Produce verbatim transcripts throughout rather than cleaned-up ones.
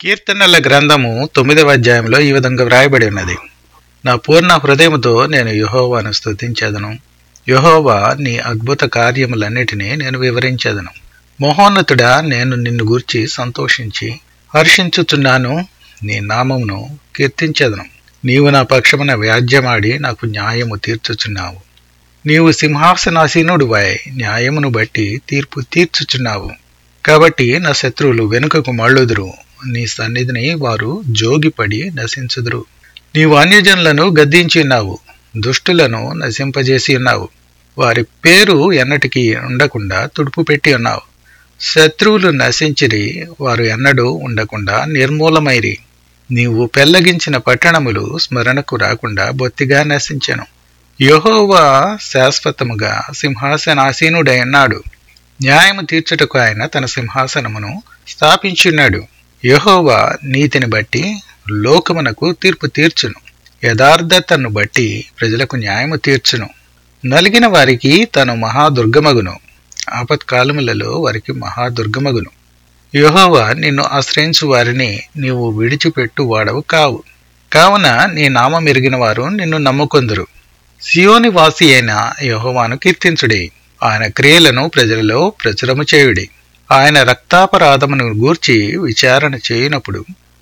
కీర్తనల గ్రంథము తొమ్మిదవ అధ్యాయంలో ఈ విధంగా వ్రాయబడి ఉన్నది. నా పూర్ణ హృదయముతో నేను యెహోవాను స్తుతించెదను. యెహోవా నీ అద్భుత కార్యములన్నిటినీ నేను వివరించెదను. మహోన్నతుడా, నేను నిన్ను గూర్చి సంతోషించి హర్షించుచున్నాను. నీ నామమును కీర్తించెదను. నీవు నా పక్షమున వ్యాజ్యమాడి నాకు న్యాయము తీర్చుచున్నావు. నీవు సింహాసనాసీనుడివై న్యాయమును బట్టి తీర్పు తీర్చుచున్నావు. కాబట్టి నా శత్రువులు వెనుకకు మళ్ళుదురు. నీ సన్నిధిని వారు జోగిపడి నశించుదురు. నీవు అన్యజనులను గద్దించి ఉన్నావు, దుష్టులను నశింపజేసి ఉన్నావు. వారి పేరు ఎన్నటికీ ఉండకుండా తుడుపు పెట్టి ఉన్నావు. శత్రువులు నశించిరి, వారు ఎన్నడూ ఉండకుండా నిర్మూలమైరి. నీవు పెళ్లగించిన పట్టణములు స్మరణకు రాకుండా బొత్తిగా నశించెను. యెహోవా శాశ్వతముగా సింహాసనాసీనుడై ఉన్నాడు. న్యాయము తీర్చుటకు ఆయన తన సింహాసనమును స్థాపించున్నాడు. యెహోవా నీతిని బట్టి లోకమునకు తీర్పు తీర్చును. యథార్థతను బట్టి ప్రజలకు న్యాయము తీర్చును. నలిగిన వారికి తను మహాదుర్గమగును. ఆపత్కాలములలో వారికి మహాదుర్గమగును. యెహోవా నిన్ను ఆశ్రయించు వారిని నీవు విడిచిపెట్టు వాడవు కావు. కావున నీ నామం ఎరిగిన వారు నిన్ను నమ్ముకొందురు. సియోని వాసి అయిన యెహోవాను కీర్తించుడి. ఆయన క్రియలను ప్రజలలో ప్రచురము చేయుడి. ఆయన రక్తాపరాధమును గూర్చి విచారణ చేయునప్పుడు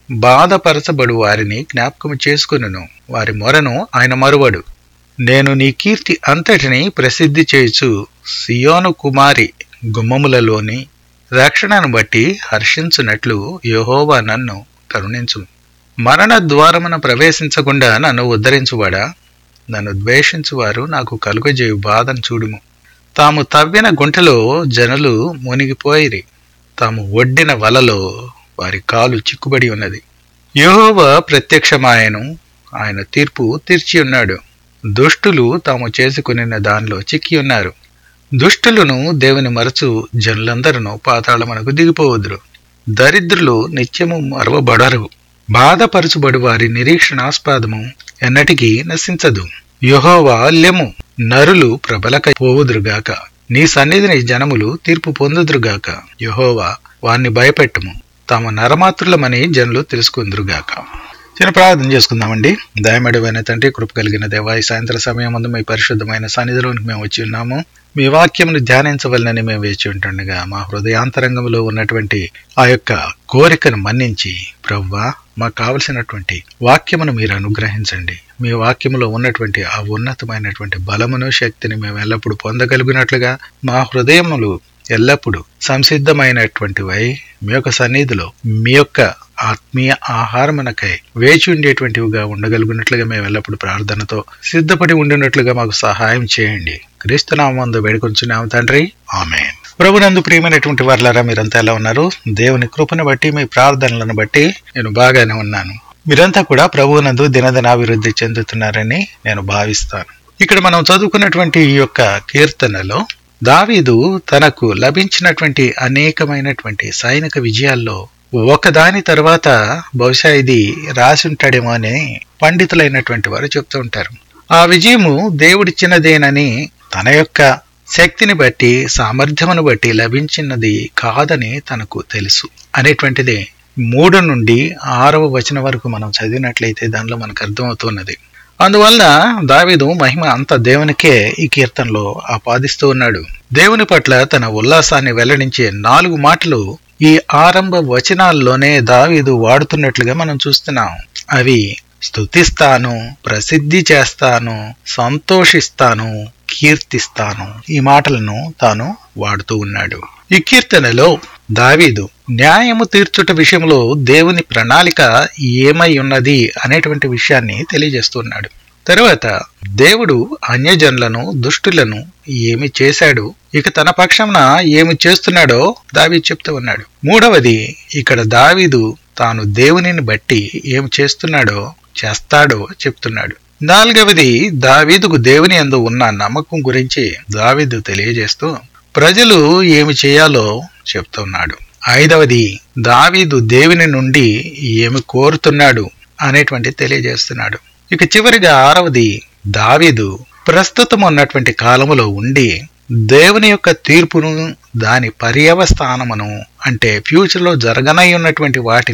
బాధపరచబడు వారిని జ్ఞాపకము చేసుకును. వారి మొరను ఆయన మరువడు. నేను నీ కీర్తి అంతటిని ప్రసిద్ధి చేయుచు సియోను కుమారి గుమ్మములలోని రక్షణను బట్టి హర్షించునట్లు యెహోవా నన్ను కరుణించు. మరణ ద్వారమున ప్రవేశించకుండా నన్ను ఉద్ధరించువాడా, నన్ను ద్వేషించువారు నాకు కలుగజేయు బాధను చూడుము. తాము తవ్విన గుంటలో జనులు మునిగిపోయిరి. తాము ఒడ్డిన వలలో వారి కాలు చిక్కుబడి ఉన్నది. యెహోవా ప్రత్యక్షమాయను, ఆయన తీర్పు తీర్చి ఉన్నాడు. దుష్టులు తాము చేసుకునిన దానిలో చిక్కి ఉన్నారు. దుష్టులను దేవుని మరచు జనులందరూ పాతాళమునకు దిగిపోవదురు. దరిద్రులు నిత్యము మరవబడరు. బాధపరచుబడు వారి నిరీక్షణాస్పదము ఎన్నటికీ నశించదు. యెహోవా లెమ్ము, నరులు ప్రబలకై పోవుదురుగాక. నీ సన్నిధిని జనములు తీర్పు పొందుదురుగాక. యెహోవా వారిని భయపెట్టుము, తాము నరమాత్రులమని జనులు తెలుసుకుందురుగాక. చిన్న ప్రార్థన చేసుకుందామండి. దయమడివైన తండ్రి, కృప కలిగిన దేవా, ఈ సాయంత్ర సమయం ముందు మీ పరిశుద్ధమైన సన్నిధిలోనికి మేము వచ్చి ఉన్నాము. మీ వాక్యమును ధ్యానించవలనని మేము వేచి ఉంటుండగా మా హృదయాంతరంగంలో ఉన్నటువంటి ఆ యొక్క కోరికను మన్నించి ప్రభువా, మాకు కావలసినటువంటి వాక్యమును మీరు అనుగ్రహించండి. మీ వాక్యములో ఉన్నటువంటి ఆ ఉన్నతమైనటువంటి బలమును శక్తిని మేము ఎల్లప్పుడూ పొందగలిగినట్లుగా మా హృదయములు ఎల్లప్పుడూ సంసిద్ధమైనటువంటివై మీ యొక్క సన్నిధిలో మీ యొక్క ఆత్మీయ ఆహారమునకై వేచి ఉండేటువంటివిగా ఉండగలుగునట్లుగా మేము ఎల్లప్పుడూ ప్రార్థనతో సిద్ధపడి ఉండినట్లుగా మాకు సహాయం చేయండి. క్రీస్తు నామమున వేడుకొంచున్నాము తండ్రి, ఆమేన్. ప్రభునందు ప్రియమైనటువంటి వారులారా, మీరంతా ఎలా ఉన్నారు? దేవుని కృపను బట్టి, మీ ప్రార్థనలను బట్టి నేను బాగానే ఉన్నాను. మీరంతా కూడా ప్రభువునందు దినదినాభివృద్ధి చెందుతున్నారని నేను భావిస్తాను. ఇక్కడ మనం చదువుకున్నటువంటి ఈ యొక్క కీర్తనలో దావీదు తనకు లభించినటువంటి అనేకమైనటువంటి సైనిక విజయాల్లో ఒకదాని తర్వాత బహుశా ఇది రాసి ఉంటాడేమో అని పండితులైనటువంటి వారు చెప్తూ ఉంటారు. ఆ విజయము దేవుడిచ్చినదేనని, తన యొక్క శక్తిని బట్టి, సామర్థ్యమును బట్టి లభించినది కాదని తనకు తెలుసు అనేటువంటిది మూడు నుండి ఆరవ వచనం వరకు మనం చదివినట్లయితే దానిలో మనకు అర్థమవుతున్నది. అందువల్ల దావీదు మహిమ అంత దేవునికే ఈ కీర్తనలో ఆపాదిస్తూ ఉన్నాడు. దేవుని పట్ల తన ఉల్లాసాన్ని వెల్లడించే నాలుగు మాటలు ఈ ఆరంభ వచనాల్లోనే దావీదు వాడుతున్నట్లుగా మనం చూస్తున్నాం. అవి స్తుతిస్తాను, ప్రసిద్ధి చేస్తాను, సంతోషిస్తాను, కీర్తిస్తాను. ఈ మాటలను తాను వాడుతూ ఉన్నాడు. ఈ కీర్తనలో దావీదు న్యాయము తీర్చుట విషయంలో దేవుని ప్రణాళిక ఏమై ఉన్నది అనేటువంటి విషయాన్ని తెలియజేస్తున్నాడు. తరువాత దేవుడు అన్యజనులను, దుష్టులను ఏమి చేశాడు, ఇక తన పక్షంన ఏమి చేస్తున్నాడో దావీదు చెప్తూ ఉన్నాడు. మూడవది, ఇక్కడ దావీదు తాను దేవునిని బట్టి ఏమి చేస్తున్నాడో, చేస్తాడో చెప్తున్నాడు. నాలుగవది, దావీదుకు దేవుని యందు ఉన్న నమ్మకం గురించి దావీదు తెలియజేస్తూ ప్రజలు ఏమి చేయాలో చెప్తున్నాడు. ఐదవది, దావీదు దేవుని నుండి ఏమి కోరుతున్నాడు అనేటువంటి తెలియజేస్తున్నాడు. ఇక చివరిగా ఆరవది, దావీదు ప్రస్తుతం ఉన్నటువంటి కాలములో ఉండి దేవుని యొక్క తీర్పును, దాని పర్యవస్థానమును, అంటే ఫ్యూచర్ లో జరగనై ఉన్నటువంటి వాటిని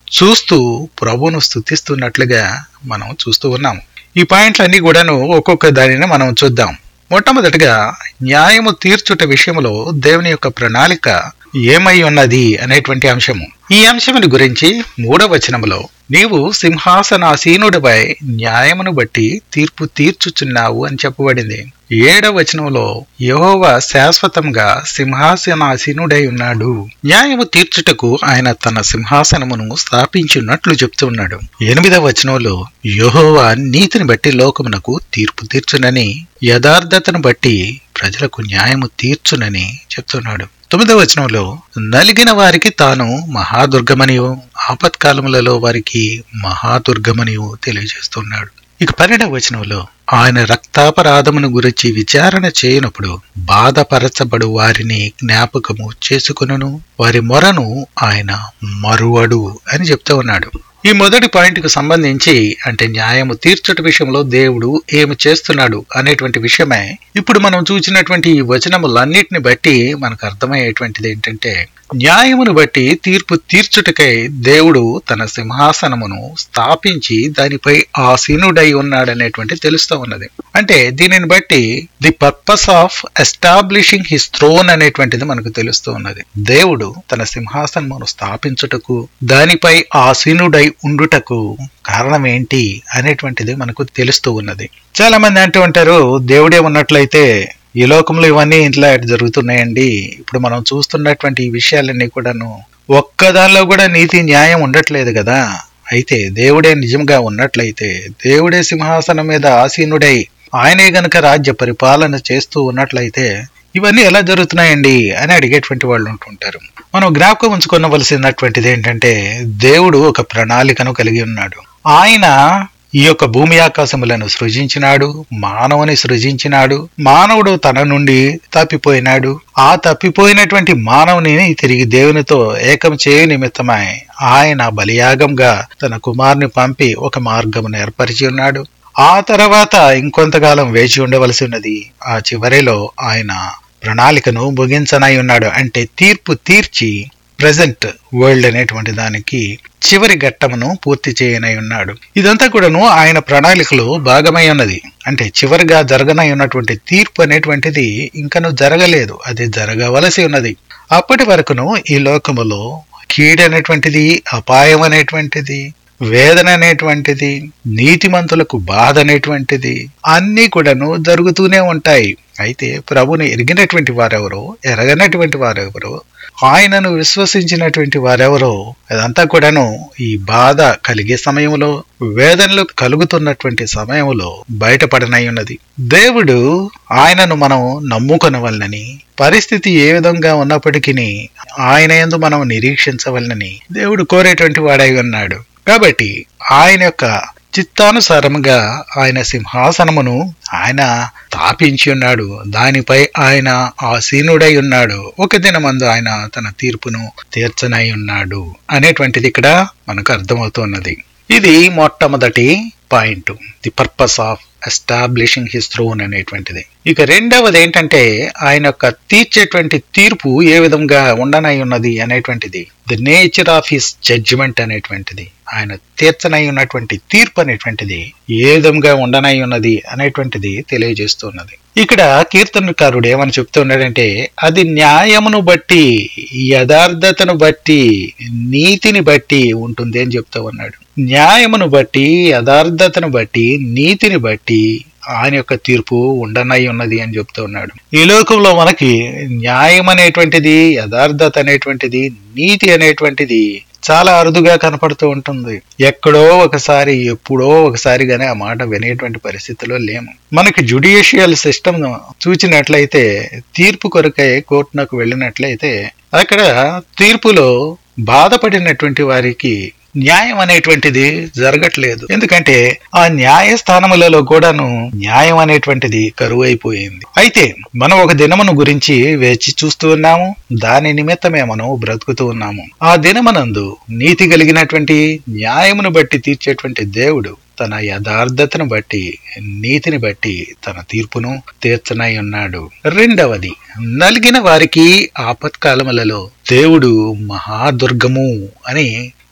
చూస్తూ ప్రభువును స్తుతిస్తున్నట్లుగా మనం చూస్తూ ఉన్నాము. ఈ పాయింట్లన్నీ కూడాను ఒక్కొక్క దానిని మనం చూద్దాం. మొట్టమొదటిగా న్యాయము తీర్చుట విషయంలో దేవుని యొక్క ప్రణాళిక ఏమై ఉన్నది అనేటువంటి అంశము. ఈ అంశముని గురించి మూడవ వచనములో నీవు సింహాసనాసీనుడిపై న్యాయమును బట్టి తీర్పు తీర్చుచున్నావు అని చెప్పబడింది. ఏడవ వచనంలో యెహోవా శాశ్వతంగా సింహాసనాసీనుడై ఉన్నాడు. న్యాయము తీర్చుటకు ఆయన తన సింహాసనమును స్థాపించున్నట్లు చెప్తున్నాడు. ఎనిమిదవ వచనంలో యెహోవా నీతిని బట్టి లోకమునకు తీర్పు తీర్చునని, యథార్థతను బట్టి ప్రజలకు న్యాయము తీర్చునని చెప్తున్నాడు. తొమ్మిదవ వచనంలో నలిగిన వారికి తాను మహాదుర్గమనియు, ఆపత్కాలములలో వారికి మహాదుర్గమనియు తెలియజేస్తున్నాడు. ఇక పన్నెండవ వచనంలో ఆయన రక్తాపరాధమును గురించి విచారణ చేయనప్పుడు బాధపరచబడు వారిని జ్ఞాపకము చేసుకును, వారి మొరను ఆయన మరువడు అని చెప్తూ ఉన్నాడు. ఈ మొదటి పాయింట్ కు సంబంధించి, అంటే న్యాయము తీర్చుట విషయంలో దేవుడు ఏమి చేస్తున్నాడు అనేటువంటి విషయమే ఇప్పుడు మనం చూసినటువంటి ఈ వచనములన్నిటిని బట్టి మనకు అర్థమయ్యేటువంటిది ఏంటంటే, న్యాయమును బట్టి తీర్పు తీర్చుటకై దేవుడు తన సింహాసనమును స్థాపించి దానిపై ఆసీనుడై ఉన్నాడనేటువంటి తెలుస్తూ ఉన్నది. అంటే దీనిని బట్టి the purpose of establishing his throne అనేటువంటిది మనకు తెలుస్తూ ఉన్నది. దేవుడు తన సింహాసనమును స్థాపించుటకు, దానిపై ఆసీనుడై ఉండుటకు కారణం ఏంటి అనేటువంటిది మనకు తెలుస్తూ ఉన్నది. చాలా మంది అంటూ ఉంటారు, దేవుడే ఉన్నట్లయితే ఈ లోకంలో ఇవన్నీ ఇంట్లో జరుగుతున్నాయండి. ఇప్పుడు మనం చూస్తున్నటువంటి ఈ విషయాలన్నీ కూడాను ఒక్కదానిలో కూడా నీతి న్యాయం ఉండట్లేదు కదా. అయితే దేవుడే నిజంగా ఉన్నట్లయితే, దేవుడే సింహాసనం మీద ఆసీనుడై ఆయనే గనక రాజ్య పరిపాలన చేస్తూ ఉన్నట్లయితే ఇవన్నీ ఎలా జరుగుతున్నాయండి అని అడిగేటువంటి వాళ్ళు ఉంటుంటారు. మనం జ్ఞాపకం ఉంచుకోవలసినటువంటిది ఏంటంటే, దేవుడు ఒక ప్రణాళికను కలిగి ఉన్నాడు. ఆయన ఈ యొక్క భూమి ఆకాశములను సృజించినాడు, మానవుని సృజించినాడు. మానవుడు తన నుండి తప్పిపోయినాడు. ఆ తప్పిపోయినటువంటి మానవుని తిరిగి దేవునితో ఏకం చేయు నిమిత్తమై ఆయన బలియాగంగా తన కుమారుని పంపి ఒక మార్గమును ఏర్పరిచి ఉన్నాడు. ఆ తర్వాత ఇంకొంతకాలం వేచి ఉండవలసి ఉన్నది. ఆ చివరిలో ఆయన ప్రణాళికను ముగించనై ఉన్నాడు. అంటే తీర్పు తీర్చి ప్రెజెంట్ వరల్డ్ అనేటువంటి దానికి చివరి ఘట్టమును పూర్తి చేయనై ఉన్నాడు. ఇదంతా కూడాను ఆయన ప్రణాళికలో భాగమై ఉన్నది. అంటే చివరిగా జరగనై ఉన్నటువంటి తీర్పు అనేటువంటిది ఇంకను జరగలేదు, అది జరగవలసి ఉన్నది. అప్పటి వరకును ఈ లోకములో కీడు అనేటువంటిది, అపాయం అనేటువంటిది, వేదన అనేటువంటిది, నీతిమంతులకు బాధ అనేటువంటిది అన్నీ కూడాను జరుగుతూనే ఉంటాయి. అయితే ప్రభుని ఎరిగినటువంటి వారెవరో, ఎరగనటువంటి వారెవరో, ఆయనను విశ్వసించినటువంటి వారెవరో అదంతా కూడాను ఈ బాధ కలిగే సమయంలో, వేదనలు కలుగుతున్నటువంటి సమయంలో బయటపడనై ఉన్నది. దేవుడు ఆయనను మనం నమ్ముకొనవలనని, పరిస్థితి ఏ విధంగా ఉన్నప్పటికీ ఆయన యందు మనం నిరీక్షించవలనని దేవుడు కోరేటువంటి వాడై ఉన్నాడు. కాబట్టి ఆయన యొక్క చిత్తానుసారముగా ఆయన సింహాసనమును ఆయన స్థాపించి ఉన్నాడు. దానిపై ఆయన ఆసీనుడై ఉన్నాడు. ఒక దినమందు ఆయన తన తీర్పును తీర్చనై ఉన్నాడు అనేటువంటిది ఇక్కడ మనకు అర్థమవుతున్నది. ఇది మొట్టమొదటి point, the purpose of establishing his throne అనేటువంటిది. ఇక రెండవది ఏంటంటే, ఆయన యొక్క తీర్చేటువంటి తీర్పు ఏ విధంగా ఉండనై ఉన్నది అనేటువంటిది, the nature of his judgement అనేటువంటిది. ఆయన తీర్చనై ఉన్నటువంటి తీర్పు అనేటువంటిది ఏ విధంగా ఉండనై ఉన్నది అనేటువంటిది తెలియజేస్తున్నది. ఇక్కడ కీర్తనకారుడు ఏమని చెప్తున్నాడంటే, అది న్యాయమును బట్టి, యథార్థతను బట్టి, నీతిని బట్టి ఉంటుంది అని చెప్తూ ఉన్నాడు. న్యాయమును బట్టి, యథార్థతను బట్టి, నీతిని బట్టి ఆయన యొక్క తీర్పు ఉండనై ఉన్నది అని చెప్తూ ఉన్నాడు. ఈ లోకంలో మనకి న్యాయం అనేటువంటిది, యథార్థత అనేటువంటిది, నీతి అనేటువంటిది చాలా అరుదుగా కనపడుతూ ఉంటుంది. ఎక్కడో ఒకసారి, ఎప్పుడో ఒకసారిగానే ఆ మాట వినేటువంటి పరిస్థితిలో లేము. మనకి జ్యుడిషియల్ సిస్టమ్ చూచినట్లయితే, తీర్పు కొరకై కోర్టునకు వెళ్ళినట్లయితే అక్కడ తీర్పులో బాధపడినటువంటి వారికి న్యాయం అనేటువంటిది జరగట్లేదు. ఎందుకంటే ఆ న్యాయస్థానములలో కూడాను న్యాయం అనేటువంటిది కరువు అయిపోయింది. అయితే మనం ఒక దినమును గురించి వేచి చూస్తూ ఉన్నాము. దాని నిమిత్తమే మనం బ్రతుకుతూ ఉన్నాము. ఆ దినమనందు నీతి కలిగినటువంటి, న్యాయమును బట్టి తీర్చేటువంటి దేవుడు తన యథార్థతను బట్టి, నీతిని బట్టి తన తీర్పును తీర్చనై ఉన్నాడు. రెండవది, నలిగిన వారికి ఆపత్కాలములలో దేవుడు మహాదుర్గము అని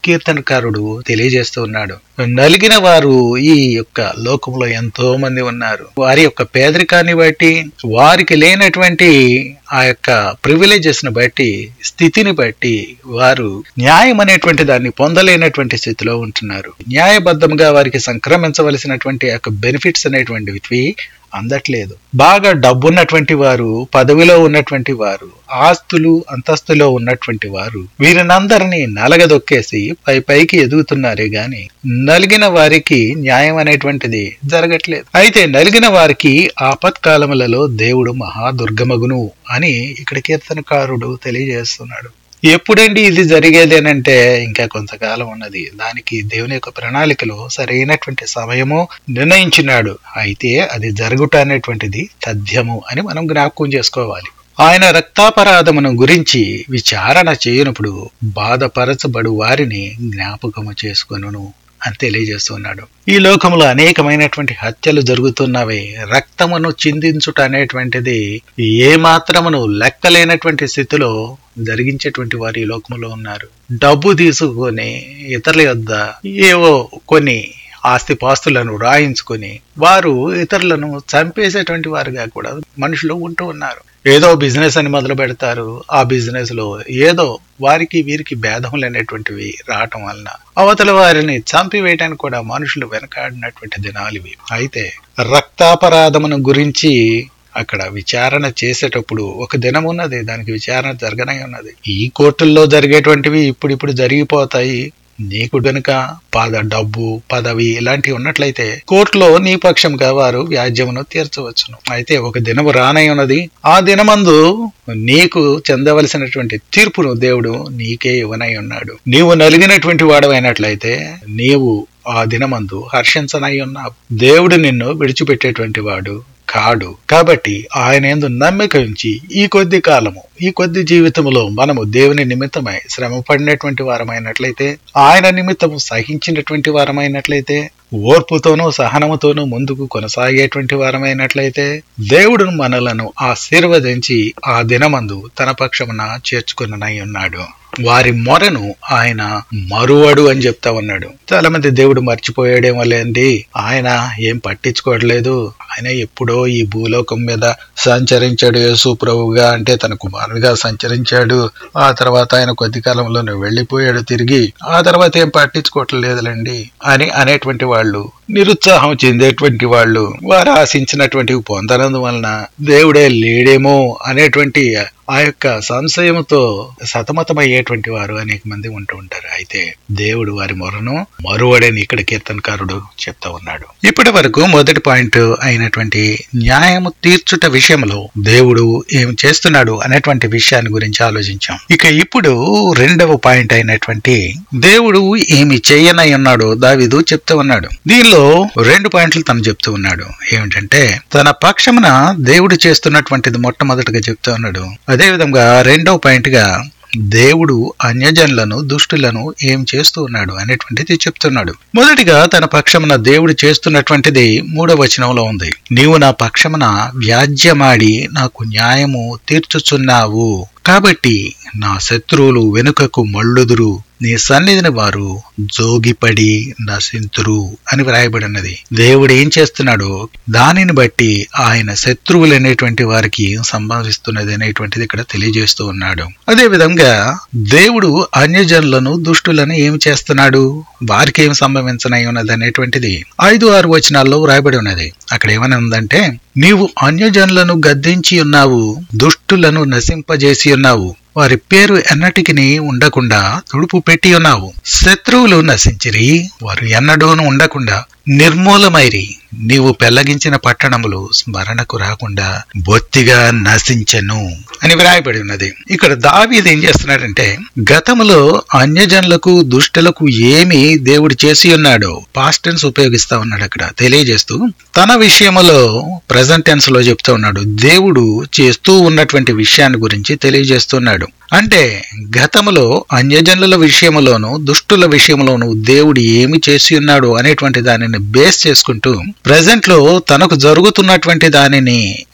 కీర్తనకారుడు తెలియజేస్తూ ఉన్నాడు. నలిగిన వారు ఈ యొక్క లోకంలో ఎంతో మంది ఉన్నారు. వారి యొక్క పేదరికాన్ని బట్టి, వారికి లేనటువంటి ఆ యొక్క ప్రివిలేజెస్ ని బట్టి, స్థితిని బట్టి వారు న్యాయం అనేటువంటి దాన్ని పొందలేనటువంటి స్థితిలో ఉంటున్నారు. న్యాయబద్ధంగా వారికి సంక్రమించవలసినటువంటి యొక్క బెనిఫిట్స్ అనేటువంటివి అందట్లేదు. బాగా డబ్బున్నటువంటి వారు, పదవిలో ఉన్నటువంటి వారు, ఆస్తులు అంతస్తులో ఉన్నటువంటి వారు వీరినందరినీ నలగదొక్కేసి పై పైకి ఎదుగుతున్నారే గాని నలిగిన వారికి న్యాయం అనేటువంటిది జరగట్లేదు. అయితే నలిగిన వారికి ఆపత్కాలములలో దేవుడు మహాదుర్గమగును అని ఇక్కడ కీర్తనకారుడు తెలియజేస్తున్నాడు. ఎప్పుడండి ఇది జరిగేది అని అంటే ఇంకా కొంతకాలం ఉన్నది. దానికి దేవుని యొక్క ప్రణాళికలో సరైనటువంటి సమయము నిర్ణయించినాడు. అయితే అది జరుగుట అనేటువంటిది తథ్యము అని మనం జ్ఞాపకం చేసుకోవాలి. ఆయన రక్తాపరాధమును గురించి విచారణ చేయనప్పుడు బాధపరచబడు వారిని జ్ఞాపకము చేసుకొనును అని తెలియజేస్తున్నాడు. ఈ లోకంలో అనేకమైనటువంటి హత్యలు జరుగుతున్నవి. రక్తమును చిందించుట అనేటువంటిది ఏ మాత్రమును లెక్కలేనటువంటి స్థితిలో జరిగించేటువంటి వారు ఈ లోకంలో ఉన్నారు. డబ్బు తీసుకొని ఇతరుల యొద్ద ఏవో కొన్ని ఆస్తిపాస్తులను రాయించుకొని వారు ఇతరులను చంపేసేటువంటి వారుగా కూడా మనుషులు ఉంటూ ఉన్నారు. ఏదో బిజినెస్ అని మొదలు పెడతారు. ఆ బిజినెస్ లో ఏదో వారికి వీరికి భేదములు అనేటువంటివి రావటం వలన అవతల వారిని చంపివేయటానికి కూడా మనుషులు వెనకాడినటువంటి దినాలు ఇవి. అయితే రక్తాపరాధమును గురించి అక్కడ విచారణ చేసేటప్పుడు ఒక దినం ఉన్నది, దానికి విచారణ జరగనే ఉన్నది. ఈ కోర్టుల్లో జరిగేటువంటివి ఇప్పుడు ఇప్పుడు జరిగిపోతాయి. నీకు గనుక పద డబ్బు పదవి ఇలాంటివి ఉన్నట్లయితే కోర్టులో నీ పక్షంగా వారు వ్యాజ్యమును తీర్చవచ్చును. అయితే ఒక దినము రానై ఉన్నది. ఆ దినమందు నీకు చెందవలసినటువంటి తీర్పును దేవుడు నీకే ఇవ్వనై ఉన్నాడు. నీవు నలిగినటువంటి వాడవైనట్లయితే నీవు ఆ దినమందు హర్షించనై ఉన్నావు. దేవుడు నిన్ను విడిచిపెట్టేటువంటి వాడు కాడు. కాబట్టి ఆయన యందు నమ్మిక ఉంచి ఈ కొద్ది కాలము, ఈ కొద్ది జీవితంలో మనము దేవుని నిమిత్తమై శ్రమ పడినటువంటి వారమైనట్లయితే, ఆయన నిమిత్తము సహించినటువంటి వారమైనట్లయితే, ఓర్పుతోనూ సహనముతోనూ ముందుకు కొనసాగేటువంటి వారమైనట్లయితే దేవుడు మనలను ఆశీర్వదించి ఆ దినమందు తన పక్షమున చేర్చుకునై ఉన్నాడు. వారి మొరను ఆయన మరువడు అని చెప్తా ఉన్నాడు. చాలా మంది దేవుడు మర్చిపోయాడేమో లేండి, ఆయన ఏం పట్టించుకోవట్లేదు, ఆయన ఎప్పుడో ఈ భూలోకం మీద సంచరించాడు యేసు ప్రభువుగా, అంటే తన కుమారుడిగా సంచరించాడు. ఆ తర్వాత ఆయన కొద్ది కాలంలోనే వెళ్లిపోయాడు తిరిగి, ఆ తర్వాత ఏం పట్టించుకోవట్లేదులేండి అని అనేటువంటి వాళ్ళు, నిరుత్సాహం చెందేటువంటి వాళ్ళు, వారు ఆశించినటువంటివి పొందనందు వలన దేవుడే లేడేమో అనేటువంటి ఆ యొక్క సంశయముతో సతమతమయ్యేటువంటి వారు అనేక మంది ఉంటూ ఉంటారు. అయితే దేవుడు వారి మొరను మరువడని ఇక్కడ కీర్తనకారుడు చెప్తా ఉన్నాడు. ఇప్పటి వరకు మొదటి పాయింట్ అయినటువంటి న్యాయము తీర్చుట విషయంలో దేవుడు ఏం చేస్తున్నాడు అనేటువంటి విషయాన్ని గురించి ఆలోచించాం. ఇక ఇప్పుడు రెండవ పాయింట్ అయినటువంటి దేవుడు ఏమి చేయనై ఉన్నాడో దావీదు చెప్తూ ఉన్నాడు. దీనిలో రెండు పాయింట్లు తను చెప్తూ ఉన్నాడు. ఏమిటంటే తన పక్షమున దేవుడు చేస్తున్నటువంటిది మొట్టమొదటిగా చెప్తూ ఉన్నాడు. అదే విధంగా రెండవ పాయింట్ గా దేవుడు అన్యజనులను దుష్టులను ఏం చేస్తూ ఉన్నాడు అనేటువంటిది చెప్తున్నాడు. మొదటిగా తన పక్షమున దేవుడు చేస్తున్నటువంటిది మూడవ వచనంలో ఉంది. నీవు నా పక్షమున వ్యాజ్యమాడి నాకు న్యాయము తీర్చుచున్నావు, కాబట్టి నా శత్రువులు వెనుకకు మళ్ళుదురు, నీ సన్నిధిని వారు జోగిపడి నశింతురు అని వ్రాయబడినది. దేవుడు ఏం చేస్తున్నాడో దానిని బట్టి ఆయన శత్రువులు అనేటువంటి వారికి సంభవిస్తున్నది అనేటువంటిది ఇక్కడ తెలియజేస్తూ ఉన్నాడు. అదే విధంగా దేవుడు అన్యజనులను దుష్టులను ఏం చేస్తున్నాడు, వారికి ఏం సంభవించనై ఉన్నది అనేటువంటిది ఐదు ఆరు వచనాల్లో వ్రాయబడి ఉన్నది. అక్కడ ఏమని ఉందంటే, నీవు అన్యజనులను గద్దించి ఉన్నావు, దుష్టులను నశింపజేసి ఉన్నావు, వారి పేరు ఎన్నటికి ఉండకుండా తుడుపు పెట్టి ఉన్నావు. శత్రువులు నశించిరి, వారు ఎన్నడూను ఉండకుండా నిర్మూలమైరి. నీవు పెళ్లగించిన పట్టణములు స్మరణకు రాకుండా బొత్తిగా నశించెను అని వ్రాయబడి ఉన్నది. ఇక్కడ దావీదు ఏం చేస్తున్నాడంటే, గతములో అన్యజనులకు దుష్టులకు ఏమి దేవుడు చేసి ఉన్నాడో పాస్ట్ టెన్స్ ఉపయోగిస్తా ఉన్నాడు. అక్కడ తెలియజేస్తూ తన విషయములో ప్రెజెంట్ టెన్స్ లో చెప్తూ ఉన్నాడు. దేవుడు చేస్తూ ఉన్నటువంటి విషయాన్ని గురించి తెలియజేస్తున్నాడు. అంటే గతములో అన్యజనుల విషయములోను దుష్టుల విషయంలోను దేవుడు ఏమి చేసి ఉన్నాడు అనేటువంటి దానిని బేస్ చేసుకుంటూ ప్రెజెంట్ లో తనకు జరుగుతున్నటువంటి దానిని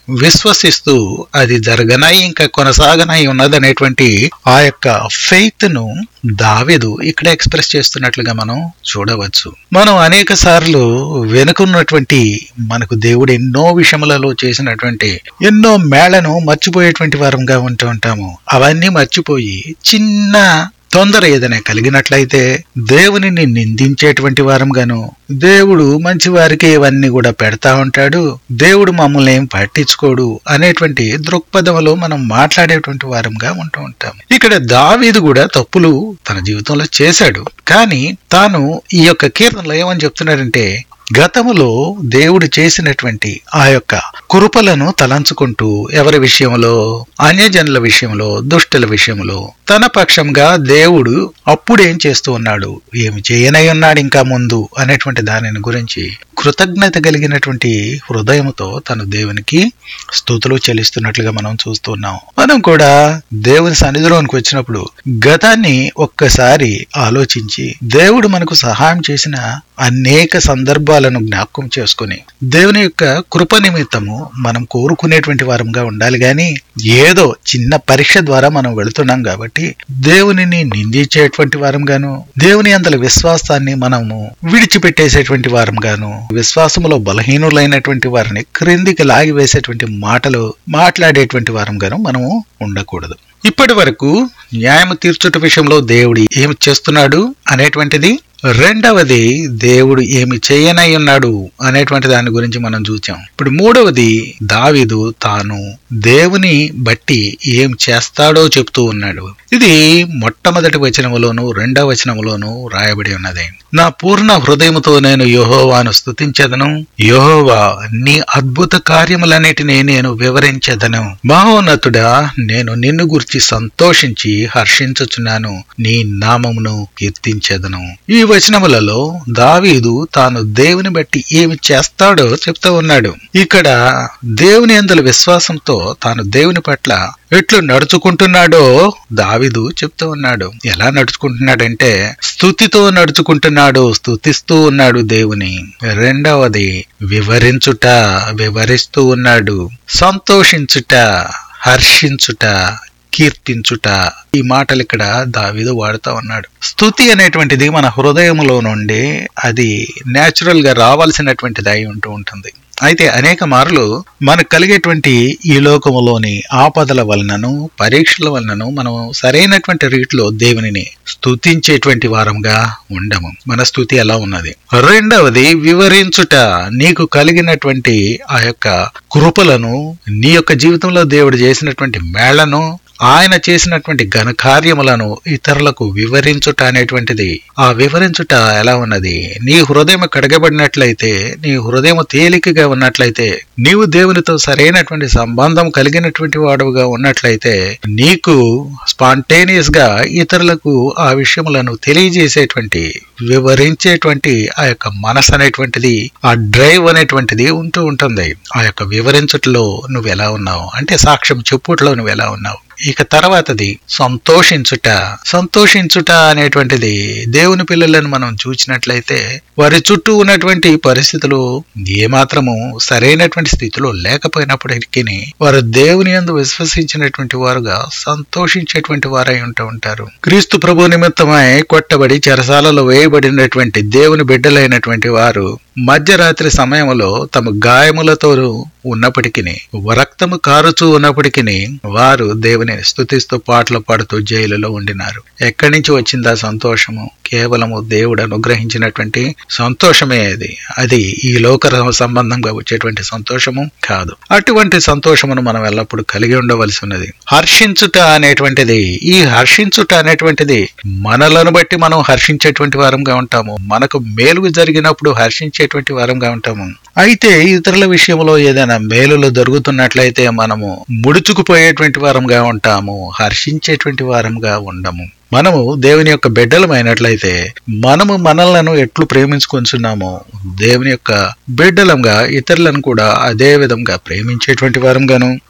విశ్వసిస్తూ అది జరగనై ఇంకా కొనసాగనై ఉన్నదనేటువంటి ఆ యొక్క ఫెయిత్ ను దావీదు ఇక్కడ ఎక్స్ప్రెస్ చేస్తున్నట్లుగా మనం చూడవచ్చు. మనం అనేక సార్లు వెనుకున్నటువంటి మనకు దేవుడు ఎన్నో విషయములలో చేసినటువంటి ఎన్నో మేళను మర్చిపోయేటువంటి వారంగా ఉంటూ ఉంటాము. అవన్నీ మర్చిపోయి చిన్న తొందర ఏదైనా కలిగినట్లయితే దేవునిని నిందించేటువంటి వారంగాను, దేవుడు మంచి వారికి ఇవన్నీ కూడా పెడతా ఉంటాడు, దేవుడు మమ్మల్ని ఏం పట్టించుకోడు అనేటువంటి దృక్పథంలో మనం మాట్లాడేటువంటి వారంగా ఉంటూ ఉంటాం. ఇక్కడ దావీదు కూడా తప్పులు తన జీవితంలో చేశాడు. కానీ తాను ఈ యొక్క కీర్తనలో ఏమని చెప్తున్నాడంటే, గతములో దేవుడు చేసినటువంటి ఆ యొక్క కృపలను తలంచుకుంటూ ఎవరి విషయంలో, అన్యజనుల విషయంలో, దుష్టుల విషయంలో తన పక్షంగా దేవుడు అప్పుడేం చేస్తూ ఉన్నాడు, ఏమి చేయనై ఉన్నాడు ఇంకా ముందు అనేటువంటి దానిని గురించి కృతజ్ఞత కలిగినటువంటి హృదయంతో తను దేవునికి స్తుతులు చెల్లిస్తున్నట్లుగా మనం చూస్తున్నాం. మనం కూడా దేవుని సన్నిధిలోనికి వచ్చినప్పుడు గతాన్ని ఒక్కసారి ఆలోచించి దేవుడు మనకు సహాయం చేసిన అనేక సందర్భాలను జ్ఞాపకం చేసుకుని దేవుని యొక్క కృప నిమిత్తము మనం కోరుకునేటువంటి వారంగా ఉండాలి. గాని ఏదో చిన్న పరీక్ష ద్వారా మనం వెళుతున్నాం కాబట్టి దేవునిని నిందించేటువంటి వారంగాను, దేవుని అంతల విశ్వాసాన్ని మనము విడిచిపెట్టేసేటువంటి వారంగాను, విశ్వాసములో బలహీనులైనటువంటి వారిని క్రిందికి లాగి వేసేటువంటి మాటలు మాట్లాడేటువంటి వారంగాను మనము ఉండకూడదు. ఇప్పటి వరకు న్యాయం తీర్చుట విషయంలో దేవుడు ఏమి చేస్తున్నాడు అనేటువంటిది, రెండవది దేవుడు ఏమి చేయనై ఉన్నాడు అనేటువంటి దాని గురించి మనం చూచాం. ఇప్పుడు మూడవది దావీదు తాను దేవుని బట్టి ఏం చేస్తాడో చెప్తూ ఉన్నాడు. ఇది మొట్టమొదటి వచనములోను రెండవ వచనములోను రాయబడి ఉన్నది. నా పూర్ణ హృదయముతో నేను యెహోవాను స్తుతించెదను, యెహోవా నీ అద్భుత కార్యములన్నిటినీ నేను వివరించెదను. మహోన్నతుడా, నేను నిన్ను గురించి సంతోషించి హర్షించుచున్నాను, నీ నామమును కీర్తించెదను. ఈ వచనములలో దావీదు తాను దేవుని బట్టి ఏమి చేస్తాడో చెప్తూ ఉన్నాడు. ఇక్కడ దేవుని యందు విశ్వాసంతో తాను దేవుని పట్ల ఎట్లు నడుచుకుంటున్నాడో దావీదు చెప్తూ ఉన్నాడు. ఎలా నడుచుకుంటున్నాడంటే స్తుతితో నడుచుకుంటున్నాడు, స్తుతిస్తూ ఉన్నాడు దేవుని. రెండవది వివరించుట, వివరిస్తూ ఉన్నాడు. సంతోషించుట, హర్షించుట, కీర్తించుట, ఈ మాటలు ఇక్కడ దావీదు వాడుతూ ఉన్నాడు. స్తుతి అనేటువంటిది మన హృదయములో నుండి అది నేచురల్ గా రావాల్సినటువంటిది అయి ఉంటూ ఉంటుంది. అయితే అనేక మార్లు మనకు కలిగేటువంటి ఈ లోకములోని ఆపదల వలనను పరీక్షల వలనను మనం సరైనటువంటి రీతిలో దేవునిని స్తుతించేటువంటి వారంగా ఉండము. మన స్తుతి ఎలా ఉన్నది. రెండవది వివరించుట, నీకు కలిగినటువంటి ఆ యొక్క కృపలను, నీ యొక్క జీవితంలో దేవుడు చేసినటువంటి మేళను, ఆయన చేసినటువంటి ఘనకార్యములను ఇతరులకు వివరించుట అనేటువంటిది. ఆ వివరించుట ఎలా ఉన్నది, నీ హృదయం కడగబడినట్లయితే, నీ హృదయం తేలికగా ఉన్నట్లయితే, నీవు దేవునితో సరైనటువంటి సంబంధం కలిగినటువంటి వాడుగా ఉన్నట్లయితే నీకు స్పాంటేనియస్ గా ఇతరులకు ఆ విషయములను తెలియజేసేటువంటి, వివరించేటువంటి ఆ యొక్క మనసు అనేటువంటిది, ఆ డ్రైవ్ అనేటువంటిది ఉంటూ ఉంటుంది. ఆ యొక్క వివరించుటలో నువ్వు ఎలా ఉన్నావు అంటే సాక్ష్యం చెప్పుట్లో నువ్వు ఎలా ఉన్నావు. ఇక తర్వాతది సంతోషించుట. సంతోషించుట అనేటువంటిది దేవుని పిల్లలను మనం చూసినట్లయితే వారి చుట్టూ ఉన్నటువంటి పరిస్థితులు ఏమాత్రము సరైనటువంటి స్థితిలో లేకపోయినప్పటికీ వారు దేవుని యందు విశ్వసించినటువంటి వారుగా సంతోషించేటువంటి వారై ఉంటూ ఉంటారు. క్రీస్తు ప్రభు నిమిత్తమై కొట్టబడి చెరసాలలో వేయబడినటువంటి దేవుని బిడ్డలైనటువంటి వారు మధ్యరాత్రి సమయంలో తమ గాయములతో ఉన్నప్పటికీ, రక్తము కారుచూ ఉన్నప్పటికీ వారు దేవుని స్తుతిస్తూ పాటలు పాడుతూ జైలులో ఉండినారు. ఎక్కడి నుంచి వచ్చిందా సంతోషము? కేవలము దేవుడు అనుగ్రహించినటువంటి సంతోషమే అది. అది ఈ లోక సంబంధంగా వచ్చేటువంటి సంతోషము కాదు. అటువంటి సంతోషమును మనం ఎల్లప్పుడూ కలిగి ఉండవలసి ఉన్నది. హర్షించుట అనేటువంటిది, ఈ హర్షించుట అనేటువంటిది మనలను బట్టి మనం హర్షించేటువంటి వారంగా ఉంటాము. మనకు మేలు జరిగినప్పుడు హర్షించేటువంటి వారంగా ఉంటాము. అయితే ఇతరుల విషయంలో ఏదైనా మేలులు జరుగుతున్నట్లయితే మనము ముడుచుకుపోయేటువంటి వారంగా ఉంటాము, హర్షించేటువంటి వారంగా ఉండము. మనము దేవుని యొక్క బిడ్డలమైనట్లయితే మనము మనలను ఎట్లు ప్రేమించుకొంచున్నామో దేవుని యొక్క బిడ్డలంగా ఇతరులను కూడా అదే విధంగా ప్రేమించేటువంటి వారంగాను,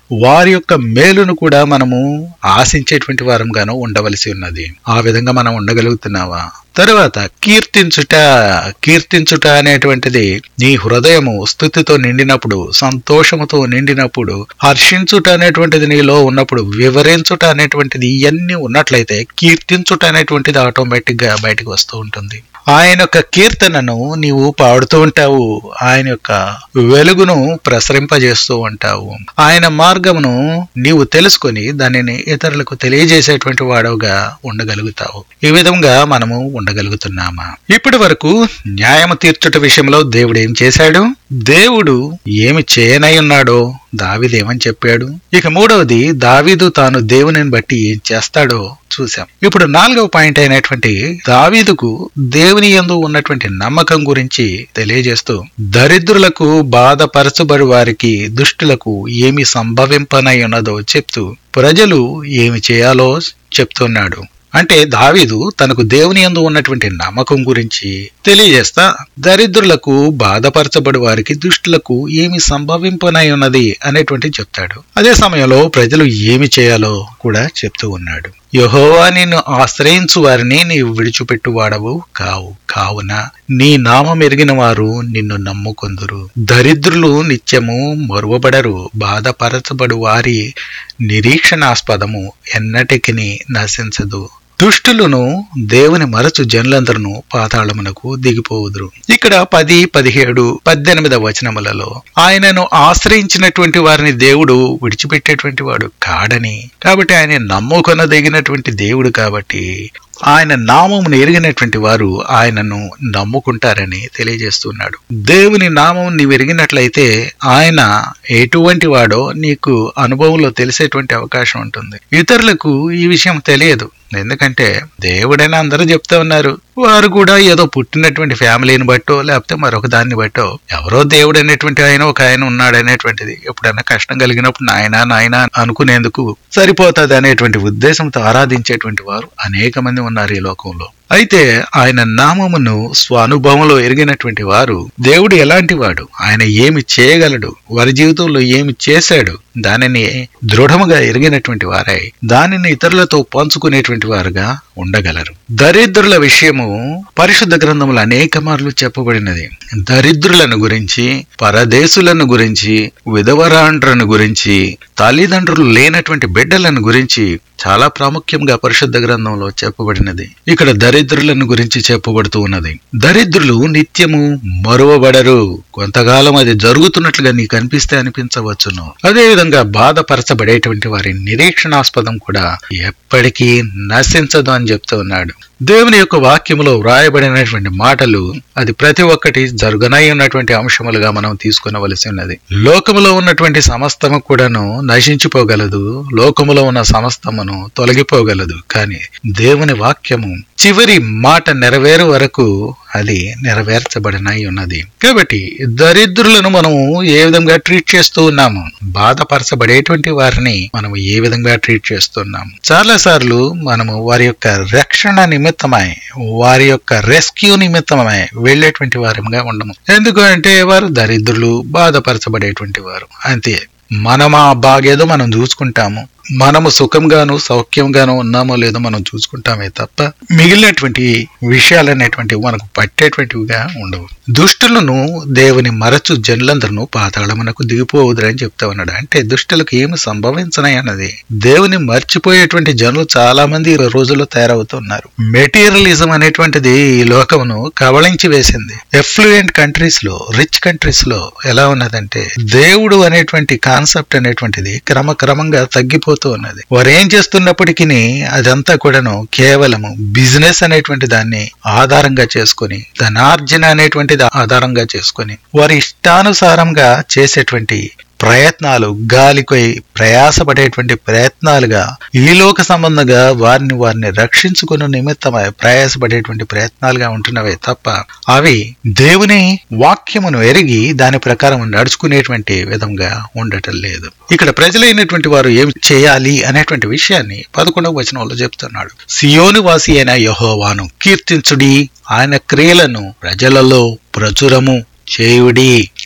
వారి యొక్క మేలును కూడా మనము ఆశించేటువంటి వారంగాను ఉండవలసి ఉన్నది. ఆ విధంగా మనం ఉండగలుగుతున్నావా? తరువాత కీర్తించుట. కీర్తించుట అనేటువంటిది నీ హృదయము స్తుతితో నిండినప్పుడు, సంతోషముతో నిండినప్పుడు, హర్షించుట అనేటువంటిది నీలో ఉన్నప్పుడు, వివరించుట అనేటువంటిది ఇవన్నీ ఉన్నట్లయితే కీర్తించుట అనేటువంటిది ఆటోమేటిక్ గా బయటకు వస్తూ ఉంటుంది. ఆయన యొక్క కీర్తనను నీవు పాడుతూ ఉంటావు. ఆయన యొక్క వెలుగును ప్రసరింపజేస్తూ ఉంటావు. ఆయన మార్గమును నీవు తెలుసుకొని దానిని ఇతరులకు తెలియజేసేటువంటి వాడవుగా ఉండగలుగుతావు. ఈ విధంగా మనము ఉండగలుగుతున్నామా? ఇప్పటి వరకు న్యాయము తీర్చుట విషయంలో దేవుడు ఏం చేశాడు? దేవుడు ఏమి చేయనై ఉన్నాడో దావీదు ఏమని చెప్పాడు? ఇక మూడవది, దావీదు తాను దేవునిని బట్టి ఏం చేస్తాడో చూసాం. ఇప్పుడు నాలుగవ పాయింట్ అయినటువంటి దావీదుకు దేవుని యందు ఉన్నటువంటి నమ్మకం గురించి తెలియజేస్తూ, దరిద్రులకు, బాధపరచబడి వారికి, దుష్టులకు ఏమి సంభవింపనై ఉన్నదో చెప్తూ ప్రజలు ఏమి చేయాలో చెప్తున్నాడు. అంటే దావీదు తనకు దేవుని యందు ఉన్నటువంటి నమ్మకం గురించి తెలియజేస్తా, దరిద్రులకు, బాధపరచబడి వారికి, దుష్టులకు ఏమి సంభవింపనై ఉన్నది అనేటువంటి చెప్తాడు. అదే సమయంలో ప్రజలు ఏమి చేయాలో కూడా చెప్తూ ఉన్నాడు. యెహోవా నిన్ను ఆశ్రయించు వారిని నీవు విడిచిపెట్టువాడవు కావు. కావున నీ నామం ఎరిగిన వారు నిన్ను నమ్ముకొందురు. దరిద్రులు నిత్యము మరువబడరు. బాధపరచబడు వారి నిరీక్షణాస్పదము ఎన్నటికి నశించదు. దుష్టులను దేవుని మరచు జనులందరూ పాతాళమునకు దిగిపోవుదురు. ఇక్కడ పది, పదిహేడు, పద్దెనిమిదవ వచనములలో ఆయనను ఆశ్రయించినటువంటి వారిని దేవుడు విడిచిపెట్టేటువంటి వాడు కాడని, కాబట్టి ఆయన నమ్ముకొనదగినటువంటి దేవుడు కాబట్టి ఆయన నామమును ఎరిగినటువంటి వారు ఆయనను నమ్ముకుంటారని తెలియజేస్తున్నాడు. దేవుని నామం నీవు ఎరిగినట్లయితే ఆయన ఎటువంటి వాడో నీకు అనుభవంలో తెలిసేటువంటి అవకాశం ఉంటుంది. ఇతరులకు ఈ విషయం తెలియదు. ఎందుకంటే దేవుడైనా అందరూ చెప్తా ఉన్నారు. వారు కూడా ఏదో పుట్టినటువంటి ఫ్యామిలీని బట్టో లేకపోతే మరొక దాన్ని బట్టో ఎవరో దేవుడు అనేటువంటి ఆయన ఒక ఆయన ఉన్నాడు అనేటువంటిది ఎప్పుడైనా కష్టం కలిగినప్పుడు నాయన నాయన అనుకునేందుకు సరిపోతుంది అనేటువంటి ఉద్దేశంతో ఆరాధించేటువంటి వారు అనేక మంది ఉన్నారు ఈ లోకంలో. అయితే ఆయన నామమును స్వానుభవంలో ఎరిగినటువంటి వారు దేవుడు ఎలాంటి వాడు, ఆయన ఏమి చేయగలడు, వారి జీవితంలో ఏమి చేశాడు దానిని దృఢముగా ఎరిగినటువంటి వారై దానిని ఇతరులతో పంచుకునేటువంటి వారుగా ఉండగలరు. దరిద్రుల విషయము పరిశుద్ధ గ్రంథములు అనేక మార్లు చెప్పబడినది. దరిద్రులను గురించి, పరదేశులను గురించి, విధవరాండ్రను గురించి, తల్లిదండ్రులు లేనటువంటి బిడ్డలను గురించి చాలా ప్రాముఖ్యంగా పరిశుద్ధ గ్రంథంలో చెప్పబడినది. ఇక్కడ దరిద్రులను గురించి చెప్పబడుతూ ఉన్నది. దరిద్రులు నిత్యము మరువబడరు. కొంతకాలం అది జరుగుతున్నట్లుగా నీకు అనిపిస్తే అనిపించవచ్చును. అదేవిధంగా బాధపరచబడేటువంటి వారి నిరీక్షణాస్పదం కూడా ఎప్పటికీ నశించదు అని చెప్తూ ఉన్నాడు. దేవుని యొక్క వాక్యములో వ్రాయబడినటువంటి మాటలు అది ప్రతి ఒక్కటి జరుగునై ఉన్నటువంటి అంశములుగా మనం తీసుకునవలసి ఉన్నది. లోకములో ఉన్నటువంటి సమస్తము కూడాను నశించిపోగలదు, లోకములో ఉన్న సమస్తమును తొలగిపోగలదు. కానీ దేవుని వాక్యము చివరి మాట నెరవేరు వరకు అది నెరవేర్చబడినై ఉన్నది. కాబట్టి దరిద్రులను మనము ఏ విధంగా ట్రీట్ చేస్తూ ఉన్నాము, బాధపరచబడేటువంటి వారిని మనము ఏ విధంగా ట్రీట్ చేస్తున్నాము. చాలా సార్లు మనము వారి యొక్క రక్షణ నిమిత్తమై, వారి యొక్క రెస్క్యూ నిమిత్తమై వెళ్లేటువంటి వారంగా ఉండము. ఎందుకు అంటే వారు దరిద్రులు, బాధపరచబడేటువంటి వారు. అంతే, మనం ఆ బాగేదో మనం చూసుకుంటాము, మనము సుఖంగాను సౌఖ్యంగాను ఉన్నామో లేదో మనం చూసుకుంటామే తప్ప మిగిలినటువంటి విషయాలనేటువంటివి మనకు పట్టేటువంటివిగా ఉండవు. దుష్టులను దేవుని మరచు జనులందరూ పాతాళమునకు దిగిపోవద్దని చెప్తా ఉన్నాడు. అంటే దుష్టులకు ఏమి సంభవించనాయి అన్నది. దేవుని మర్చిపోయేటువంటి జనులు చాలా మంది ఈ రోజుల్లో తయారవుతున్నారు. మెటీరియలిజం అనేటువంటిది ఈ లోకమును కబళించి వేసింది. ఎఫ్లూయెంట్ కంట్రీస్ లో, రిచ్ కంట్రీస్ లో ఎలా ఉన్నదంటే దేవుడు అనేటువంటి కాన్సెప్ట్ అనేటువంటిది క్రమక్రమంగా తగ్గిపోతుంది ఉన్నది. వారు ఏం చేస్తున్నప్పటికీ అదంతా కూడాను కేవలము బిజినెస్ అనేటువంటి దాన్ని ఆధారంగా చేసుకుని, ధనార్జన అనేటువంటిది ఆధారంగా చేసుకుని వారి ఇష్టానుసారంగా చేసేటువంటి ప్రయత్నాలు, గాలికై ప్రయాసపడేటువంటి ప్రయత్నాలుగా, ఈ లోక సంబంధంగా వారిని వారిని రక్షించుకునే నిమిత్తమై ప్రయాసపడేటువంటి ప్రయత్నాలుగా ఉంటున్నవే తప్ప అవి దేవుని వాక్యమును ఎరిగి దాని ప్రకారం నడుచుకునేటువంటి విధంగా ఉండటం లేదు. ఇక్కడ ప్రజలైనటువంటి వారు ఏమి చేయాలి అనేటువంటి విషయాన్ని పదకొండవ వచనంలో చెప్తున్నాడు. సియోను వాసి అయిన యెహోవాను కీర్తించుడి, ఆయన క్రియలను ప్రజలలో ప్రచురము చేయుడి.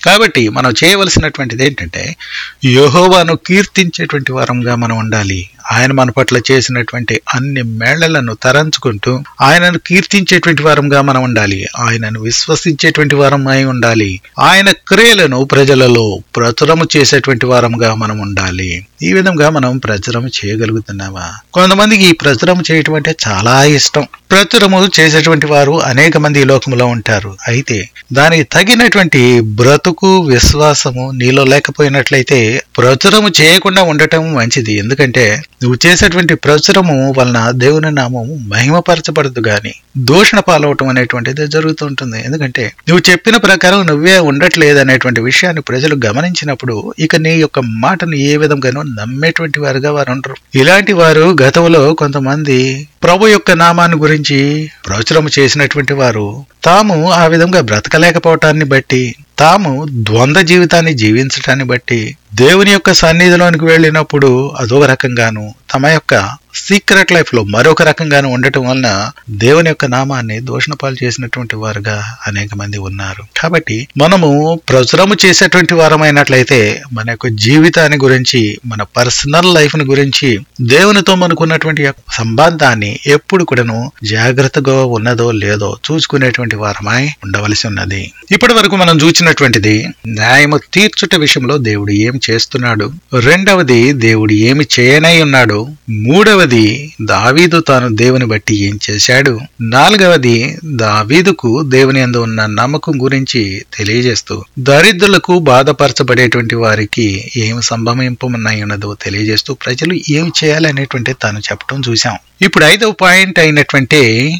కాబట్టి మనం చేయవలసినటువంటిది ఏంటంటే యెహోవాను కీర్తించేటువంటి వారంగా మనం ఉండాలి. ఆయన మన పట్ల చేసినటువంటి అన్ని మేళ్లను తరంచుకుంటూ ఆయనను కీర్తించేటువంటి వారంగా మనం ఉండాలి. ఆయనను విశ్వసించేటువంటి వారమై ఉండాలి. ఆయన క్రియలను ప్రజలలో ప్రచురము చేసేటువంటి వారంగా మనం ఉండాలి. ఈ విధంగా మనం ప్రచురము చేయగలుగుతున్నామా? కొంతమందికి ఈ ప్రచురము చేయటం అంటే చాలా ఇష్టం. ప్రచురము చేసేటువంటి వారు అనేక మంది ఈ లోకంలో ఉంటారు. అయితే దానికి తగినటువంటి బ్రతుకు విశ్వాసము నీలో లేకపోయినట్లయితే ప్రచురము చేయకుండా ఉండటం మంచిది. ఎందుకంటే నువ్వు చేసేటువంటి ప్రచురము వలన దేవుని నామము మహిమపరచబడదు గాని దూషణ పాలవటం అనేటువంటిది జరుగుతుంటుంది. ఎందుకంటే నువ్వు చెప్పిన ప్రకారం నువ్వే ఉండట్లేదు అనేటువంటి విషయాన్ని ప్రజలు గమనించినప్పుడు ఇక నీ యొక్క మాటను ఏ విధంగానూ నమ్మేటువంటి వారుగా వారు ఉండరు. ఇలాంటి వారు గతంలో కొంతమంది ప్రభు యొక్క నామాన్ని గురించి ప్రచురము చేసినటువంటి వారు తాము ఆ విధంగా బ్రతకలేకపోవటాన్ని బట్టి, తాము ద్వంద్వ జీవితాన్ని జీవించటాన్ని బట్టి దేవుని యొక్క సన్నిధిలోనికి వెళ్ళినప్పుడు అదొక రకంగాను, తమ యొక్క సీక్రెట్ లైఫ్ లో మరొక రకంగాను ఉండటం వలన దేవుని యొక్క నామాన్ని దూషణపాలు చేసినటువంటి వారుగా అనేక మంది ఉన్నారు. కాబట్టి మనము ప్రచురము చేసేటువంటి వారమైనట్లయితే మన యొక్క జీవితాన్ని గురించి, మన పర్సనల్ లైఫ్ ని గురించి, దేవునితో మనకున్నటువంటి సంబంధాన్ని ఎప్పుడు కూడాను జాగ్రత్తగా ఉన్నదో లేదో చూసుకునేటువంటి వారమై ఉండవలసి ఉన్నది. ఇప్పటి వరకు మనం చూసినటువంటిది న్యాయము తీర్చుట విషయంలో దేవుడు ఏమి చేస్తున్నాడు, రెండవది దేవుడు ఏమి చేయనై ఉన్నాడు, మూడవది దావీదు తాను దేవుని బట్టి ఏం చేశాడు, నాలుగవది దావీదుకు దేవుని యందు ఉన్న నమ్మకం గురించి తెలియజేస్తూ దరిద్రులకు బాధపరచబడేటువంటి వారికి ఏమి సంభవింపమన్నై ఉన్నదో తెలియజేస్తూ ప్రజలు ఏం చేయాలనేటువంటి తాను చెప్పడం చూశాం. ఇప్పుడు ఐదవ పాయింట్ అయినటువంటి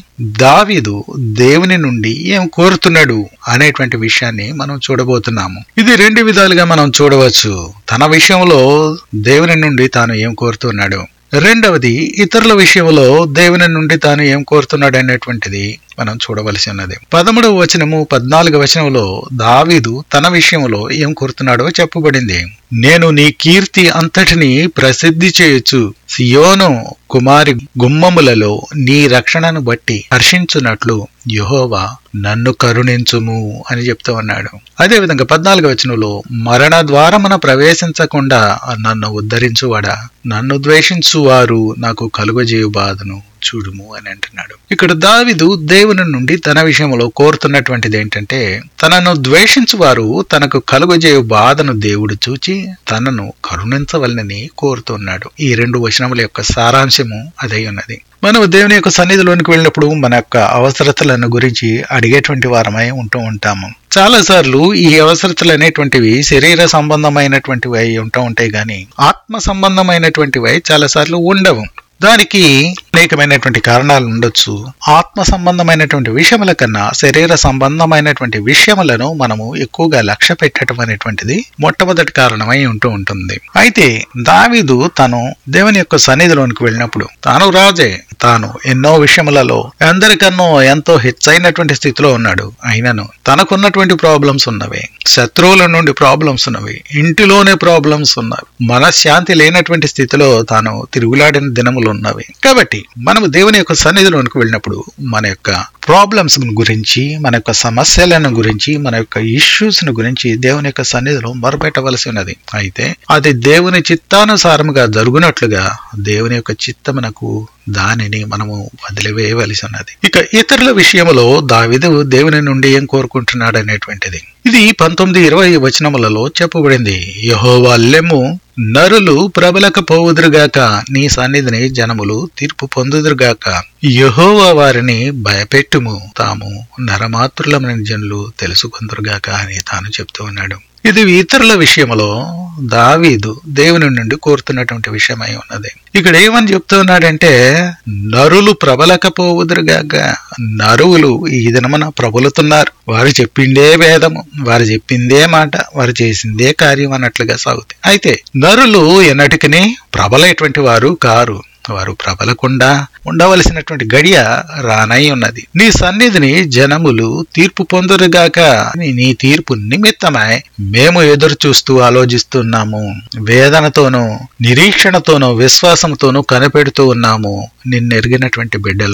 దావీదు దేవుని నుండి ఏం కోరుతున్నాడు అనేటువంటి విషయాన్ని మనం చూడబోతున్నాము. ఇది రెండు విధాలుగా మనం చూడవచ్చు. తన విషయంలో దేవుని నుండి తాను ఏం కోరుతున్నాడు, రెండవది ఇతరుల విషయంలో దేవుని నుండి తాను ఏం కోరుతున్నాడు అనేటువంటిది మనం చూడవలసి ఉన్నది. పదమూడవ వచనము పద్నాలుగవ వచనంలో దావీదు తన విషయంలో ఏం కోరుతున్నాడో చెప్పబడింది. నేను నీ కీర్తి అంతటిని ప్రసిద్ధి చేయొచ్చు, సియోను కుమారి గుమ్మములలో నీ రక్షణను బట్టి హర్షించున్నట్లు యెహోవా నన్ను కరుణించుము అని చెప్తూ ఉన్నాడు. అదే విధంగా పద్నాలుగవ వచనంలో మరణ ద్వారమున ప్రవేశించకుండా నన్ను ఉద్ధరించువాడా, నన్ను ద్వేషించు వారు నాకు కలుగజేయు బాధను చూడుము అని అంటున్నాడు. ఇక్కడ దావీదు దేవుని నుండి తన విషయంలో కోరుతున్నటువంటిది ఏంటంటే తనను ద్వేషించు వారు తనకు కలుగజేయు బాధను దేవుడు చూచి తనను కరుణించవలనని కోరుతున్నాడు. ఈ రెండు వచనముల యొక్క సారాంశము అదై ఉన్నది. మనం దేవుని యొక్క సన్నిధిలోనికి వెళ్ళినప్పుడు మన యొక్క అవసరతలను గురించి అడిగేటువంటి వారమై ఉంటూ ఉంటాము. చాలా సార్లు ఈ అవసరతలు అనేటువంటివి శరీర సంబంధమైనటువంటివి అయి ఉంటూ ఉంటాయి గాని ఆత్మ సంబంధమైనటువంటివి చాలా సార్లు ఉండవు. దానికి అనేకమైనటువంటి కారణాలు ఉండొచ్చు. ఆత్మ సంబంధమైనటువంటి విషయముల కన్నా శరీర సంబంధమైనటువంటి విషయములను మనము ఎక్కువగా లక్ష్య పెట్టడం అనేటువంటిది మొట్టమొదటి కారణమై ఉంటూ ఉంటుంది. అయితే దావీదు తను దేవుని యొక్క సన్నిధిలోనికి వెళ్ళినప్పుడు తాను రాజే, తాను ఎన్నో విషయములలో అందరికన్నో ఎంతో హెచ్చైనటువంటి స్థితిలో ఉన్నాడు. అయినను తనకున్నటువంటి ప్రాబ్లమ్స్ ఉన్నవి, శత్రువుల నుండి ప్రాబ్లమ్స్ ఉన్నవి, ఇంటిలోనే ప్రాబ్లమ్స్ ఉన్నవి, మనశ్శాంతి లేనటువంటి స్థితిలో తాను తిరుగులాడిన దినములు ఉన్నవి. కాబట్టి మనము దేవుని యొక్క సన్నిధిలోనికి వెళ్ళినప్పుడు మన యొక్క ప్రాబ్లమ్స్ గురించి, మన యొక్క సమస్యలను గురించి, మన యొక్క ఇష్యూస్ గురించి దేవుని యొక్క సన్నిధిలో మొరపెట్టవలసి ఉన్నది. అయితే అది దేవుని చిత్తానుసారముగా జరుగునట్లుగా దేవుని యొక్క చిత్తమునకు దానిని మనము వదిలివేయవలసి ఉన్నది. ఇక ఇతరుల విషయంలో దావీదు దేవుని నుండి ఏం కోరుకుంటున్నాడు అనేటువంటిది ఇది పంతొమ్మిది ఇరవై వచనములలో చెప్పబడింది. యెహోవా లెమ్ము, నరులు ప్రబలకపోవుదురుగాక, నీ సన్నిధిని జనములు తీర్పు పొందుదురుగాక. యెహోవా వారిని భయపెట్టుము, తాము నరమాత్రులమైన జనులు తెలుసుకొందురుగాక అని తాను చెప్తూ ఉన్నాడు. ఇది ఇతరుల విషయంలో దావీదు దేవుని నుండి కోరుతున్నటువంటి విషయమై ఉన్నది. ఇక్కడ ఏమని చెప్తూ ఉన్నాడంటే నరులు ప్రబలకపోవుదురుగాక. నరువులు ఈ దినమున ప్రబలుతున్నారు. వారు చెప్పిందే వేదము, వారు చెప్పిందే మాట, వారు చేసిందే కార్యం అన్నట్లుగా సాగుతాయి. అయితే నరులు ఎన్నటికీ ప్రబలేటువంటి వారు కారు. వారు ప్రబలకుండా ఉండవలసినటువంటి గడియ రానై ఉన్నది. నీ సన్నిధిని జనములు తీర్పు పొందురుగాక. నీ తీర్పు నిమిత్తమై మేము ఎదురు చూస్తూ ఆలోచిస్తున్నాము. వేదనతోనూ నిరీక్షణతోనూ విశ్వాసంతోనూ కనిపెడుతూ ఉన్నాము. నిన్నెరిగినటువంటి బిడ్డలము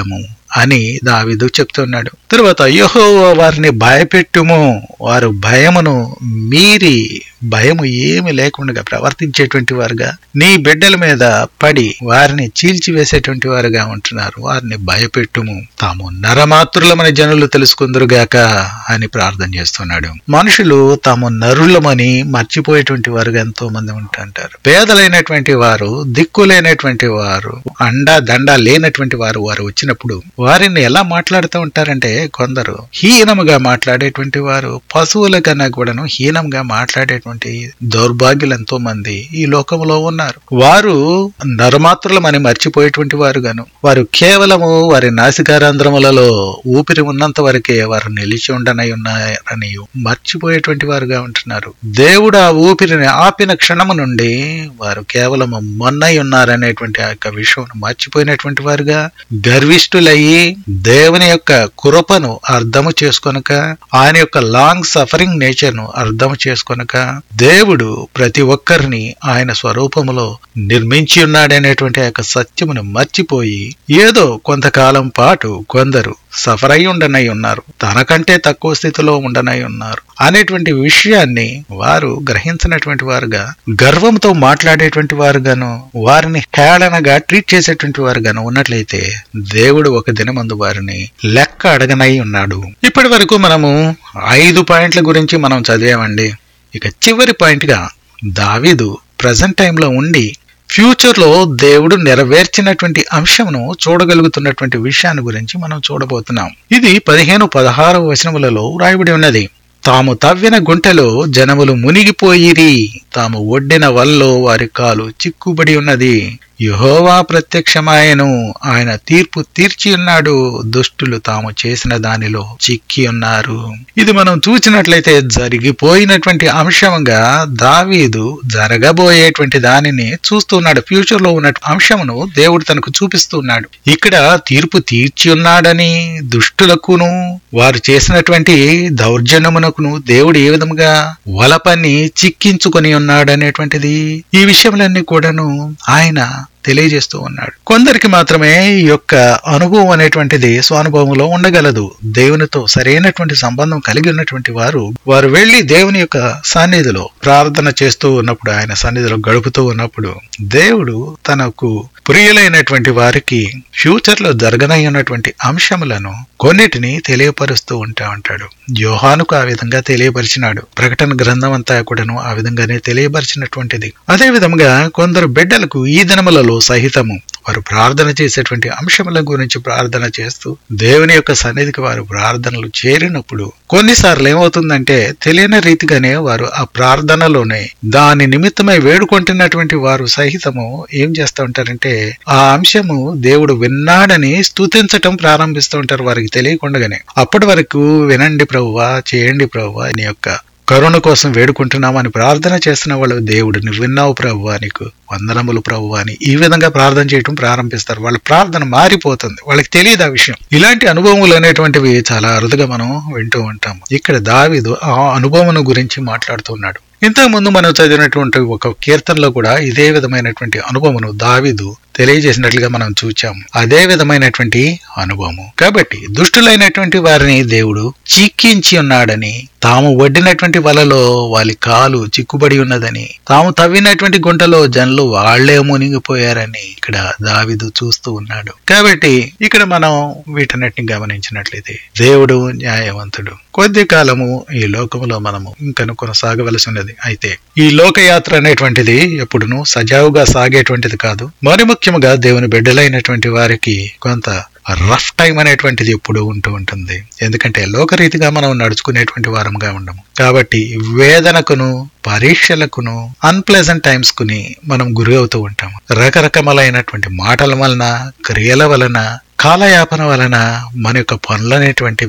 అని దావీదు చెప్తున్నాడు. తరువాత యెహోవా వారిని భయపెట్టుము, వారు భయమును మీరి భయము ఏమి లేకుండా ప్రవర్తించేటువంటి వారుగా నీ బిడ్డల మీద పడి వారిని చీల్చివేసేటువంటి వారుగా ఉంటున్నారు. వారిని భయపెట్టుము, తాము నరమాత్రులమని జనులు తెలుసుకుందరుగాక అని ప్రార్థన చేస్తున్నాడు. మనుషులు తాము నరులమని మర్చిపోయేటువంటి వారుగా ఎంతో మంది ఉంటుంటారు. పేదలైనటువంటి వారు, దిక్కులేనటువంటి వారు, అండా దండ లేనటువంటి వారు వారు వచ్చినప్పుడు వారిని ఎలా మాట్లాడుతూ ఉంటారంటే, కొందరు హీనముగా మాట్లాడేటువంటి వారు, పశువుల కన్నా కూడాను హీనంగా మాట్లాడేటువంటి దౌర్భాగ్యులు ఎంతో మంది ఈ లోకంలో ఉన్నారు. వారు నరమాత్రులమని మర్చిపోయేటువంటి వారు గాను, వారు కేవలము వారి నాసికారంధ్రములలో ఊపిరి ఉన్నంత వరకే వారు నిలిచి ఉండనై ఉన్నారని మర్చిపోయేటువంటి వారుగా ఉంటున్నారు. దేవుడు ఆ ఊపిరిని ఆపిన క్షణము నుండి వారు కేవలము మొన్నై ఉన్నారనేటువంటి ఆ యొక్క విషయం మర్చిపోయినటువంటి వారుగా, గర్విష్ఠులయ్యి దేవుని యొక్క కృపను అర్థము చేసుకొనక, ఆయన యొక్క లాంగ్ సఫరింగ్ నేచర్ ను అర్థము చేసుకొనక, దేవుడు ప్రతి ఒక్కరిని ఆయన స్వరూపములో నిర్మించి ఉన్నాడనేటువంటి ఆ యొక్క సత్యమును మర్చిపోయి ఏదో కొంతకాలం పాటు కొందరు సఫర్ అయి ఉండనై ఉన్నారు, తనకంటే తక్కువ స్థితిలో ఉండనై ఉన్నారు అనేటువంటి విషయాన్ని వారు గ్రహించినటువంటి వారుగా, గర్వంతో మాట్లాడేటువంటి వారుగాను, వారిని హేళనగా ట్రీట్ చేసేటువంటి వారుగాను ఉన్నట్లయితే దేవుడు ఒక దినమందు వారిని లెక్క అడగనై ఉన్నాడు. ఇప్పటి వరకు మనము ఐదు పాయింట్ల గురించి మనం చదివామండి. ఇక చివరి పాయింట్ గా దావీదు ప్రజెంట్ టైంలో ఉండి ఫ్యూచర్ లో దేవుడు నెరవేర్చినటువంటి అంశమును చూడగలుగుతున్నటువంటి విషయాన్ని గురించి మనం చూడబోతున్నాం. ఇది పదిహేను పదహారు వచనములలో రాయబడి ఉన్నది. తాము తవ్విన గుంటలో జనములు మునిగిపోయిరి, తాము ఒడ్డిన వల్లో వారి కాలు చిక్కుబడి ఉన్నది. యెహోవా ప్రత్యక్షమాయెను, ఆయన తీర్పు తీర్చి ఉన్నాడు, దుష్టులు తాము చేసిన దానిలో చిక్కి ఉన్నారు. ఇది మనం చూసినట్లయితే జరిగిపోయినటువంటి అంశంగా దావీదు జరగబోయేటువంటి దానిని చూస్తున్నాడు. ఫ్యూచర్ లో ఉన్న అంశమును దేవుడు తనకు చూపిస్తున్నాడు. ఇక్కడ తీర్పు తీర్చి ఉన్నాడని, దుష్టులకును వారు చేసినటువంటి దౌర్జన్యమునకును దేవుడు ఏ విధముగా వలపని చిక్కించుకొని ఉన్నాడనేటువంటిది, ఈ విషయములన్నీ కూడాను ఆయన తెలియజేస్తూ ఉన్నాడు. కొందరికి మాత్రమే ఈ యొక్క అనుభవం అనేటువంటిది స్వానుభవంలో ఉండగలదు. దేవునితో సరైనటువంటి సంబంధం కలిగి ఉన్నటువంటి వారు వారు వెళ్లి దేవుని యొక్క సన్నిధిలో ప్రార్థన చేస్తూ ఉన్నప్పుడు, ఆయన సన్నిధిలో గడుపుతూ ఉన్నప్పుడు దేవుడు తనకు ప్రియులైనటువంటి వారికి ఫ్యూచర్ లో జరగనై ఉన్నటువంటి అంశములను కొన్నిటిని తెలియపరుస్తూ ఉంటా ఉంటాడు. యోహానుకు ఆ విధంగా తెలియపరిచినాడు. ప్రకటన గ్రంథం అంతా కూడాను ఆ విధంగానే తెలియపరిచినటువంటిది. అదే విధంగా కొందరు బిడ్డలకు ఈ దినములలో సహితము వారు ప్రార్థన చేసేటువంటి అంశముల గురించి ప్రార్థన చేస్తూ దేవుని యొక్క సన్నిధికి వారు ప్రార్థనలు చేరినప్పుడు కొన్నిసార్లు ఏమవుతుందంటే తెలియని రీతిగానే వారు ఆ ప్రార్థనలోనే దాని నిమిత్తమై వేడుకుంటున్నటువంటి వారు సహితము ఏం చేస్తూ ఉంటారంటే ఆ అంశము దేవుడు విన్నాడని స్తుతించటం ప్రారంభిస్తూ ఉంటారు వారికి తెలియకుండానే. అప్పటి వరకు వినండి ప్రభువా, చేయండి ప్రభువా, నీ యొక్క కరుణ కోసం వేడుకుంటున్నామని ప్రార్థన చేస్తున్న వాళ్ళు దేవుడు నువ్వు విన్నావు ప్రభువా, నీకు వందనములు ప్రభువా అని ఈ విధంగా ప్రార్థన చేయటం ప్రారంభిస్తారు. వాళ్ళ ప్రార్థన మారిపోతుంది, వాళ్ళకి తెలియదు ఆ విషయం. ఇలాంటి అనుభవములు అనేటువంటివి చాలా అరుదుగా మనం వింటూ ఉంటాం. ఇక్కడ దావీదు ఆ అనుభవం గురించి మాట్లాడుతున్నాడు. ఇంతకు ముందు మనం చదివినటువంటి ఒక కీర్తనలో కూడా ఇదే విధమైనటువంటి అనుభవమును దావీదు తెలియజేసినట్లుగా మనం చూచాం. అదే విధమైనటువంటి అనుభవము. కాబట్టి దుష్టులైనటువంటి వారిని దేవుడు చిక్కించి ఉన్నాడని, తాము వడ్డినటువంటి వలలో వాళ్ళ కాలు చిక్కుబడి ఉన్నదని, తాము తవ్వినటువంటి గుంటలో జనులు వాళ్లే మునిగిపోయారని ఇక్కడ దావీదు చూస్తూ ఉన్నాడు. కాబట్టి ఇక్కడ మనం వీటన్నిటిని గమనించినట్లయితే దేవుడు న్యాయవంతుడు. కొద్ది కాలము ఈ లోకములో మనము ఇంకను కొనసాగవలసి ఉన్నది. అయితే ఈ లోకయాత్ర అనేటువంటిది ఎప్పుడును సజావుగా సాగేటువంటిది కాదు. మరి ముఖ్యముగా దేవుని బిడ్డలైనటువంటి వారికి కొంత రఫ్ టైం అనేటువంటిది ఎప్పుడు ఉంటూ ఉంటుంది. ఎందుకంటే లోకరీతిగా మనం నడుచుకునేటువంటి వారంగా ఉండము. కాబట్టి వేదనకును పరీక్షలకును అన్ప్లెజెంట్ టైమ్స్ కుని మనం గురి అవుతూ ఉంటాము. రకరకములైనటువంటి మాటల వలన, క్రియల వలన, కాలయాపన వలన మన యొక్క పనులు అనేటువంటివి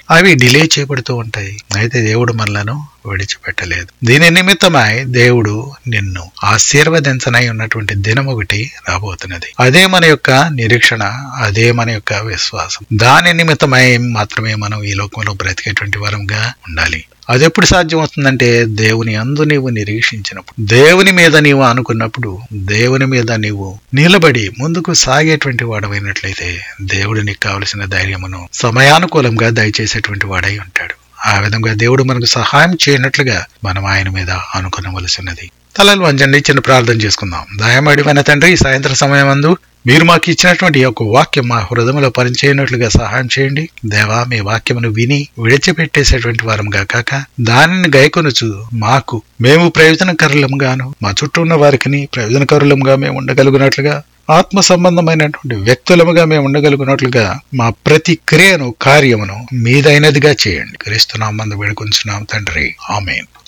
అవి డిలే చేయబడుతూ ఉంటాయి. అయితే దేవుడు మనలను విడిచిపెట్టలేదు. దీని నిమిత్తమై దేవుడు నిన్ను ఆశీర్వదించనై ఉన్నటువంటి దినం ఒకటి రాబోతున్నది. అదే మన యొక్క నిరీక్షణ, అదే మన యొక్క విశ్వాసం. దాని నిమిత్తమై మాత్రమే మనం ఈ లోకంలో బ్రతికేటువంటి వరంగా ఉండాలి. అది ఎప్పుడు సాధ్యం అవుతుందంటే దేవుని అందు నీవు నిరీక్షించినప్పుడు, దేవుని మీద నీవు అనుకున్నప్పుడు, దేవుని మీద నీవు నిలబడి ముందుకు సాగేటువంటి వాడమైనట్లయితే దేవుడు నీకు కావలసిన ధైర్యమును సమయానుకూలంగా దయచేసేటువంటి వాడై ఉంటాడు. ఆ విధంగా దేవుడు మనకు సహాయం చేయనట్లుగా మనం ఆయన మీద అనుకునవలసినది. తలలు వంచండి, చిన్న ప్రార్థన చేసుకుందాం. దయమడివైన తండ్రి, ఈ సాయంత్రం సమయం అందు మీరు మాకు ఇచ్చినటువంటి ఈ యొక్క వాక్యం మా హృదయంలో పనిచేయనట్లుగా సహాయం చేయండి. దేవా, మీ వాక్యమును విని విడిచిపెట్టేసేటువంటి వారంగా కాక దానిని గైకొనుచు మాకు మేము ప్రయోజనకరులంగాను, మా చుట్టూ ఉన్న వారికి ప్రయోజనకరులంగా మేము ఉండగలుగునట్లుగా, ఆత్మ సంబంధమైనటువంటి వ్యక్తులముగా మేము ఉండగలుగునట్లుగా మా ప్రతి క్రియను, కార్యమును మీదైనదిగా చేయండి. క్రీస్తు నామమున వేడుకొంచున్నాం తండ్రి, ఆమేన్.